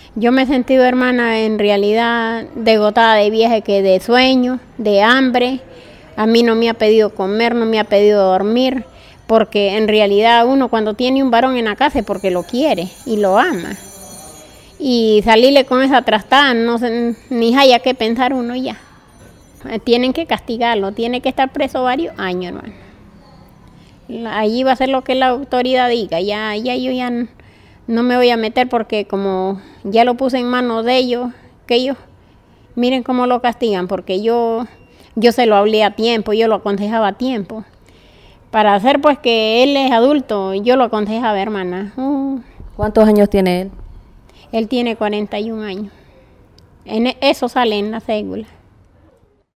Yo me he sentido, hermana, en realidad degotada de viaje, que de sueño, de hambre. A mí no me ha pedido comer, no me ha pedido dormir, porque en realidad uno cuando tiene un varón en la casa es porque lo quiere y lo ama. Y salirle con esa trastada, no sé, ni haya que pensar uno ya. Tienen que castigarlo, tiene que estar preso varios años, hermano. Allí va a ser lo que la autoridad diga, ya yo ya no me voy a meter, porque como ya lo puse en manos de ellos, que ellos miren cómo lo castigan, porque yo se lo hablé a tiempo, yo lo aconsejaba a tiempo. Para hacer pues que él es adulto, yo lo aconsejaba, hermana. ¿Cuántos años tiene él? Él tiene 41 años. Eso sale en la cédula.